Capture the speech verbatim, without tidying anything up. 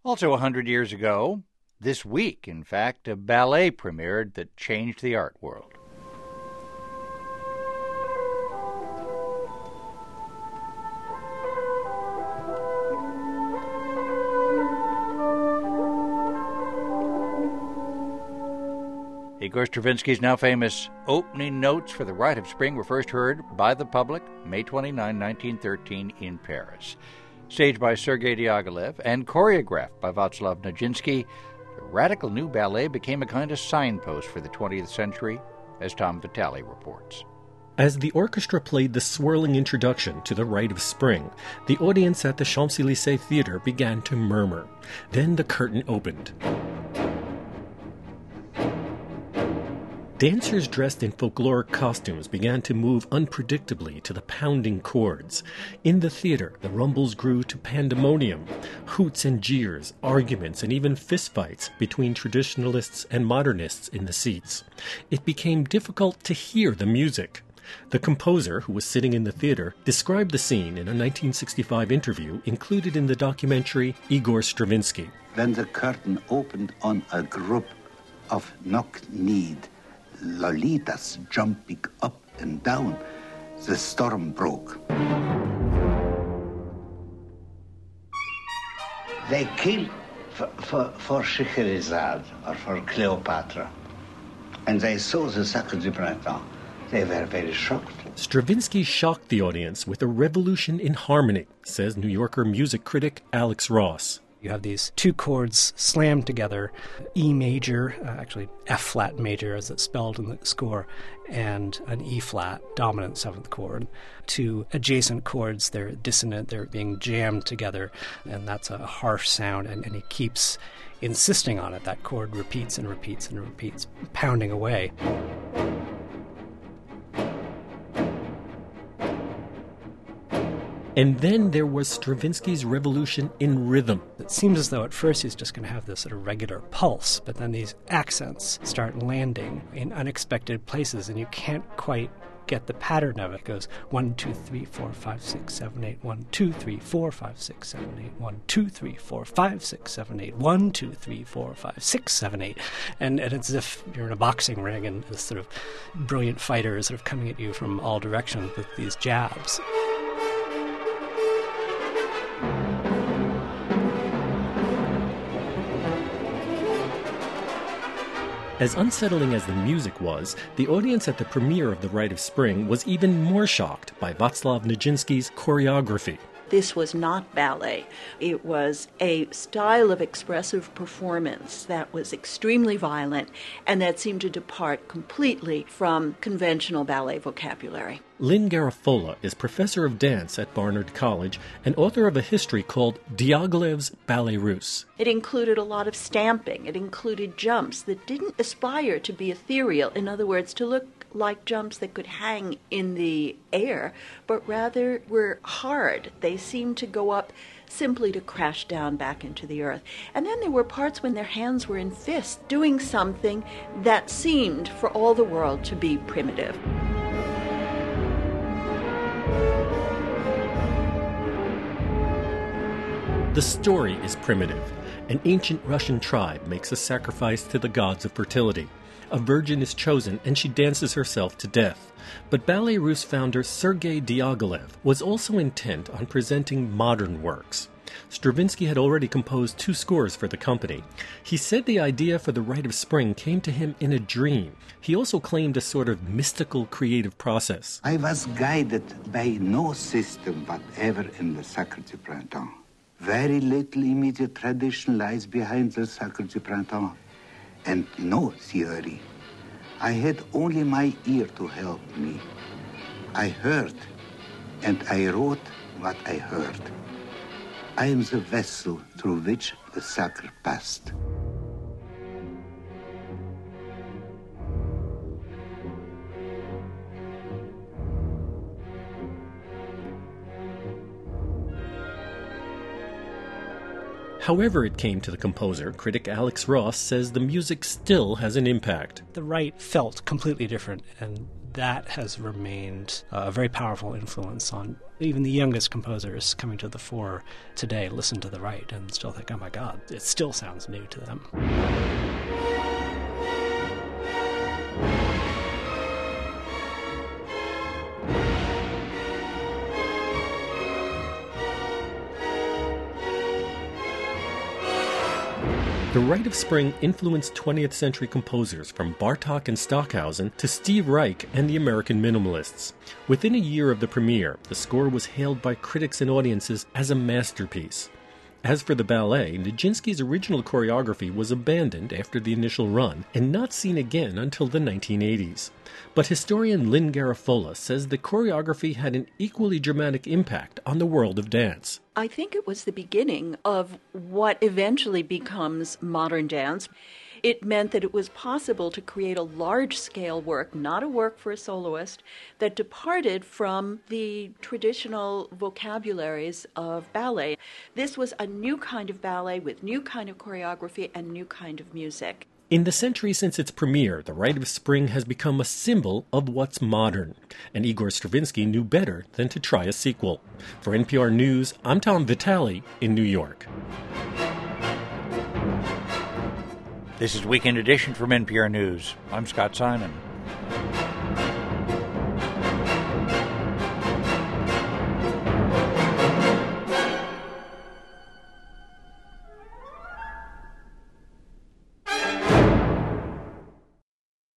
Also, a hundred years ago, this week, in fact, a ballet premiered that changed the art world. Igor Stravinsky's now famous opening notes for The Rite of Spring were first heard by the public May twenty-ninth, nineteen thirteen in Paris. Staged by Sergei Diaghilev and choreographed by Václav Nijinsky, the radical new ballet became a kind of signpost for the twentieth century, as Tom Vitale reports. As the orchestra played the swirling introduction to The Rite of Spring, the audience at the Champs-Élysées Theatre began to murmur. Then the curtain opened. Dancers dressed in folkloric costumes began to move unpredictably to the pounding chords. In the theater, the rumbles grew to pandemonium. Hoots and jeers, arguments, and even fistfights between traditionalists and modernists in the seats. It became difficult to hear the music. The composer, who was sitting in the theater, described the scene in a nineteen sixty-five interview included in the documentary Igor Stravinsky. When the curtain opened on a group of knock-kneed Lolitas jumping up and down, the storm broke. They killed for, for, for Scheherazade or for Cleopatra. And they saw the Sacre du Printemps. They were very shocked. Stravinsky shocked the audience with a revolution in harmony, says New Yorker music critic Alex Ross. You have these two chords slammed together, E major, uh, actually F-flat major as it's spelled in the score, and an E-flat, dominant seventh chord. Two adjacent chords, they're dissonant, they're being jammed together, and that's a harsh sound, and, and he keeps insisting on it. That chord repeats and repeats and repeats, pounding away. And then there was Stravinsky's revolution in rhythm. It seems as though at first he's just going to have this sort of regular pulse, but then these accents start landing in unexpected places, and you can't quite get the pattern of it. It goes one, two, three, four, five, six, seven, eight, one, two, three, four, five, six, seven, eight, one, two, three, four, five, six, seven, eight, one, two, three, four, five, six, seven, eight. And, and it's as if you're in a boxing ring and this sort of brilliant fighter is sort of coming at you from all directions with these jabs. As unsettling as the music was, the audience at the premiere of The Rite of Spring was even more shocked by Václav Nijinsky's choreography. This was not ballet. It was a style of expressive performance that was extremely violent and that seemed to depart completely from conventional ballet vocabulary. Lynn Garafola is professor of dance at Barnard College and author of a history called Diaghilev's Ballet Russe. It included a lot of stamping. It included jumps that didn't aspire to be ethereal, in other words, to look like jumps that could hang in the air, but rather were hard. They seemed to go up simply to crash down back into the earth. And then there were parts when their hands were in fists, doing something that seemed, for all the world, to be primitive. The story is primitive. An ancient Russian tribe makes a sacrifice to the gods of fertility. A virgin is chosen, and she dances herself to death. But Ballet Russe founder Sergei Diaghilev was also intent on presenting modern works. Stravinsky had already composed two scores for the company. He said the idea for The Rite of Spring came to him in a dream. He also claimed a sort of mystical creative process. I was guided by no system whatever in the Sacre du Printemps. Very little immediate tradition lies behind the Sacre du Printemps, and no theory. I had only my ear to help me. I heard, and I wrote what I heard. I am the vessel through which the Sacre passed. However it came to the composer, critic Alex Ross says the music still has an impact. The Rite felt completely different, and that has remained a very powerful influence on Even the youngest composers coming to the fore today listen to the Rite and still think, oh my God, it still sounds new to them. The Rite of Spring influenced twentieth century composers from Bartók and Stockhausen to Steve Reich and the American Minimalists. Within a year of the premiere, the score was hailed by critics and audiences as a masterpiece. As for the ballet, Nijinsky's original choreography was abandoned after the initial run and not seen again until the nineteen eighties. But historian Lynn Garafola says the choreography had an equally dramatic impact on the world of dance. I think it was the beginning of what eventually becomes modern dance. It meant that it was possible to create a large-scale work, not a work for a soloist, that departed from the traditional vocabularies of ballet. This was a new kind of ballet with new kind of choreography and new kind of music. In the century since its premiere, The Rite of Spring has become a symbol of what's modern, and Igor Stravinsky knew better than to try a sequel. For N P R News, I'm Tom Vitale in New York. This is Weekend Edition from N P R News. I'm Scott Simon.